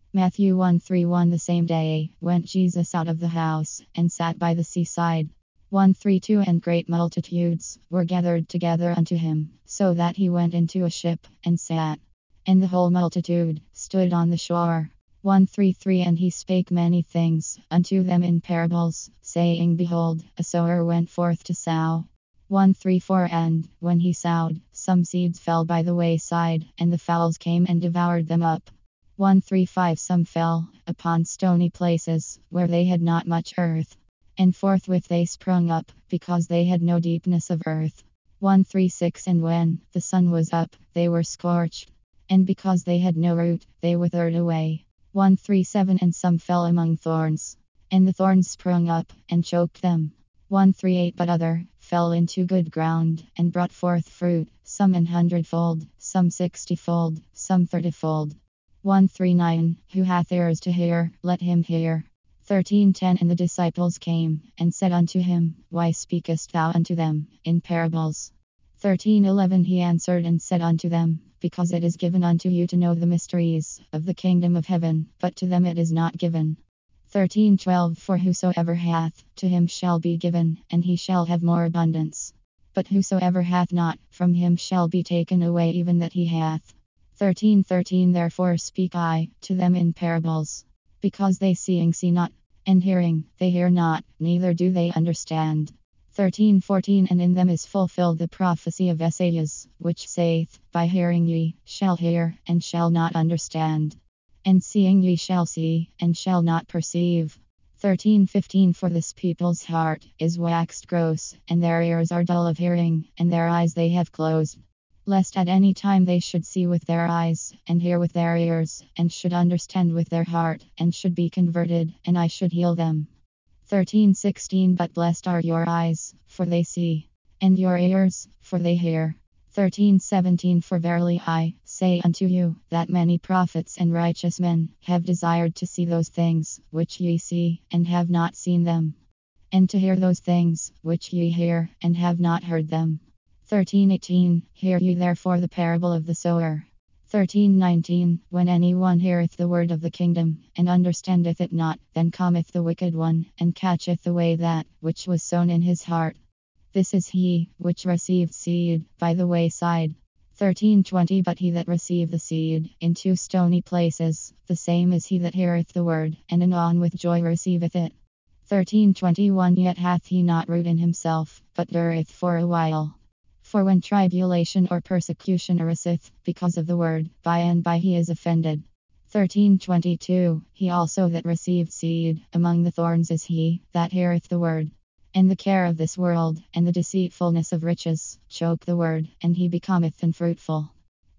Matthew 1:31. The same day went Jesus out of the house and sat by the seaside. 1:32. And great multitudes were gathered together unto him, so that he went into a ship and sat, and the whole multitude stood on the shore. 1:33. And he spake many things unto them in parables, saying, Behold, a sower went forth to sow. 1:34. And when he sowed, some seeds fell by the wayside, and the fowls came and devoured them up. 1:35. Some fell upon stony places, where they had not much earth, and forthwith they sprung up, because they had no deepness of earth. 1:36. And when the sun was up, they were scorched, and because they had no root, they withered away. 1:37. And some fell among thorns, and the thorns sprung up and choked them. 1:38. But other fell into good ground, and brought forth fruit, some 100-fold, some 60-fold, some 30-fold. 1:39. Who hath ears to hear, let him hear. 13:10. And the disciples came and said unto him, Why speakest thou unto them in parables? 13:11. He answered and said unto them, Because it is given unto you to know the mysteries of the kingdom of heaven, but to them it is not given. 13:12. For whosoever hath, to him shall be given, and he shall have more abundance. But whosoever hath not, from him shall be taken away even that he hath. 13:13. Therefore speak I to them in parables, because they seeing see not, and hearing they hear not, neither do they understand. 13:14. And in them is fulfilled the prophecy of Esaias, which saith, By hearing ye shall hear, and shall not understand, and seeing ye shall see, and shall not perceive. 13:15. For this people's heart is waxed gross, and their ears are dull of hearing, and their eyes they have closed, lest at any time they should see with their eyes, and hear with their ears, and should understand with their heart, and should be converted, and I should heal them. 13:16. But blessed are your eyes, for they see, and your ears, for they hear. 13:17. For verily I say unto you, that many prophets and righteous men have desired to see those things which ye see, and have not seen them, and to hear those things which ye hear, and have not heard them. 13:18. Hear ye therefore the parable of the sower. 13:19. When any one heareth the word of the kingdom, and understandeth it not, then cometh the wicked one, and catcheth away that which was sown in his heart. This is he which received seed by the wayside. 13:20. But he that received the seed into stony places, the same is he that heareth the word, and anon with joy receiveth it. 13:21. Yet hath he not root in himself, but dureth for a while. For when tribulation or persecution ariseth because of the word, by and by he is offended. 13:22. He also that received seed among the thorns is he that heareth the word, and the care of this world, and the deceitfulness of riches, choke the word, and he becometh unfruitful.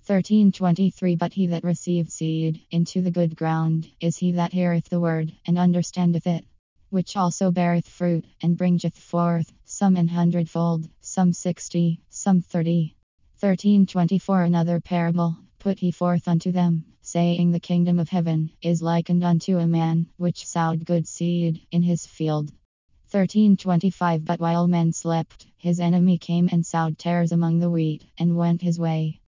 13:23. But he that received seed into the good ground is he that heareth the word, and understandeth it, which also beareth fruit, and bringeth forth, some 100-fold, some 60, some 30. 13:24. Another parable put he forth unto them, saying, The kingdom of heaven is likened unto a man which sowed good seed in his field. 13:25. But while men slept, his enemy came and sowed tares among the wheat, and went his way.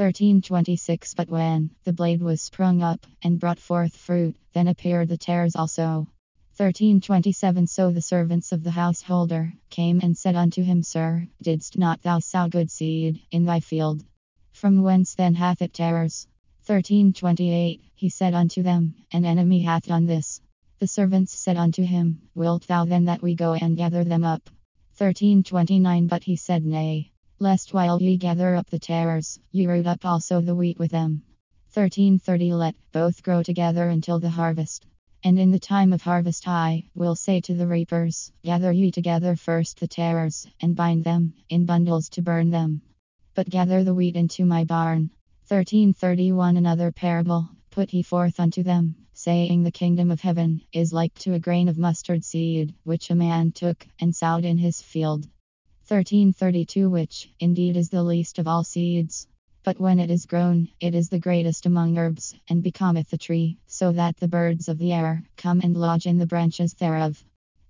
13:26. But when the blade was sprung up, and brought forth fruit, then appeared the tares also. 13:27. So the servants of the householder came and said unto him, Sir, didst not thou sow good seed in thy field? From whence then hath it tares? 13:28. He said unto them, An enemy hath done this. The servants said unto him, Wilt thou then that we go and gather them up? 13:29. But he said, Nay, lest while ye gather up the tares, ye root up also the wheat with them. 13:30. Let both grow together until the harvest. And in the time of harvest I will say to the reapers, Gather ye together first the tares, and bind them in bundles to burn them, but gather the wheat into my barn. 13:31. Another parable put he forth unto them, saying, The kingdom of heaven is like to a grain of mustard seed, which a man took and sowed in his field. 13:32. Which indeed is the least of all seeds, but when it is grown, it is the greatest among herbs, and becometh a tree, so that the birds of the air come and lodge in the branches thereof.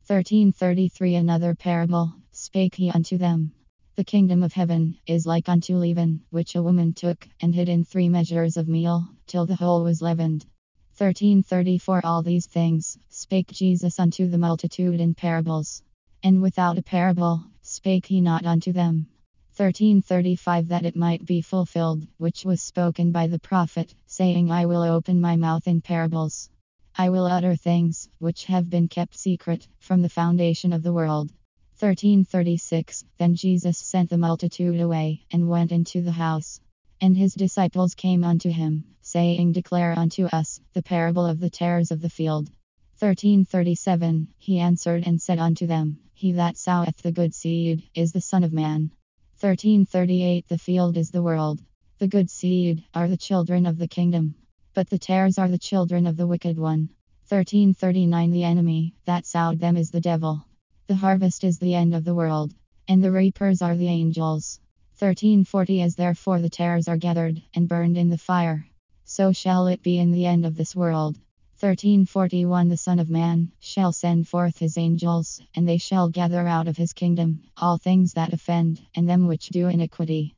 13:33. Another parable spake he unto them. The kingdom of heaven is like unto leaven, which a woman took and hid in 3 measures of meal, till the whole was leavened. 1334 All these things spake Jesus unto the multitude in parables, and without a parable spake he not unto them. 1335 That it might be fulfilled, which was spoken by the prophet, saying, I will open my mouth in parables. I will utter things which have been kept secret from the foundation of the world. 1336 Then Jesus sent the multitude away, and went into the house. And his disciples came unto him, saying, Declare unto us the parable of the tares of the field. 1337 He answered and said unto them, He that soweth the good seed is the Son of Man. 1338 The field is the world. The good seed are the children of the kingdom, but the tares are the children of the wicked one. 1339 The enemy that sowed them is the devil. The harvest is the end of the world, and the reapers are the angels. 1340 As therefore the tares are gathered and burned in the fire, so shall it be in the end of this world. 1341 The Son of Man shall send forth his angels, and they shall gather out of his kingdom all things that offend, and them which do iniquity.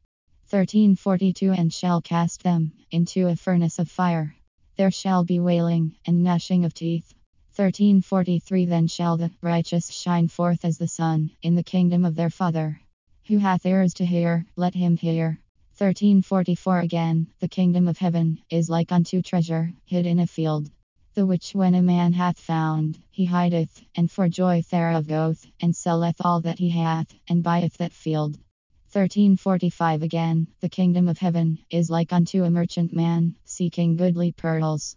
1342 And shall cast them into a furnace of fire. There shall be wailing and gnashing of teeth. 1343 Then shall the righteous shine forth as the sun in the kingdom of their Father. Who hath ears to hear, let him hear. 1344 Again, the kingdom of heaven is like unto treasure hid in a field, the which when a man hath found, he hideth, and for joy thereof goeth, and selleth all that he hath, and buyeth that field. 1345 Again, the kingdom of heaven is like unto a merchant man seeking goodly pearls.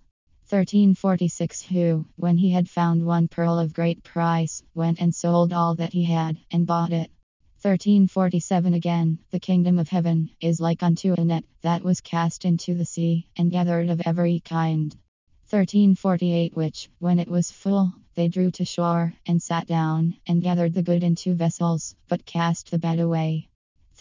1346 Who, when he had found one pearl of great price, went and sold all that he had, and bought it. 1347 Again, the kingdom of heaven is like unto a net that was cast into the sea, and gathered of every kind. 1348 Which, when it was full, they drew to shore, and sat down, and gathered the good into vessels, but cast the bad away.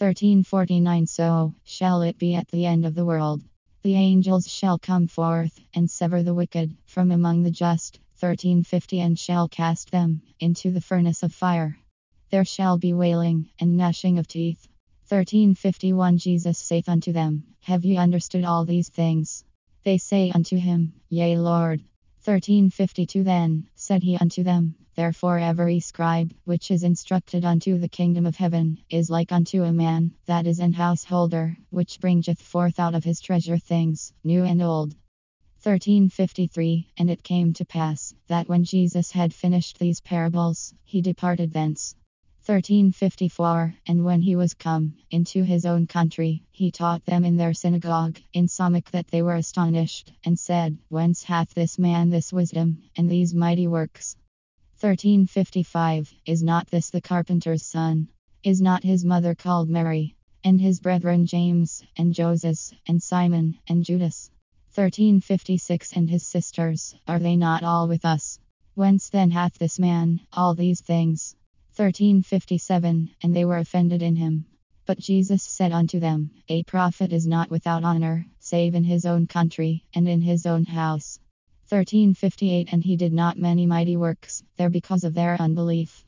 1349 So shall it be at the end of the world. The angels shall come forth, and sever the wicked from among the just. 1350 And shall cast them into the furnace of fire. There shall be wailing and gnashing of teeth. 1351 Jesus saith unto them, Have ye understood all these things? They say unto him, Yea, Lord. 1352 Then said he unto them, Therefore every scribe which is instructed unto the kingdom of heaven is like unto a man that is an householder, which bringeth forth out of his treasure things new and old. 1353 And it came to pass that when Jesus had finished these parables, he departed thence. 1354 And when he was come into his own country, he taught them in their synagogue, insomuch that they were astonished, and said, Whence hath this man this wisdom, and these mighty works? 1355 Is not this the carpenter's son? Is not his mother called Mary? And his brethren James, and Joses, and Simon, and Judas? 1356 And his sisters, are they not all with us? Whence then hath this man all these things? 1357 And they were offended in him. But Jesus said unto them, A prophet is not without honor, save in his own country, and in his own house. 1358 And he did not many mighty works there because of their unbelief.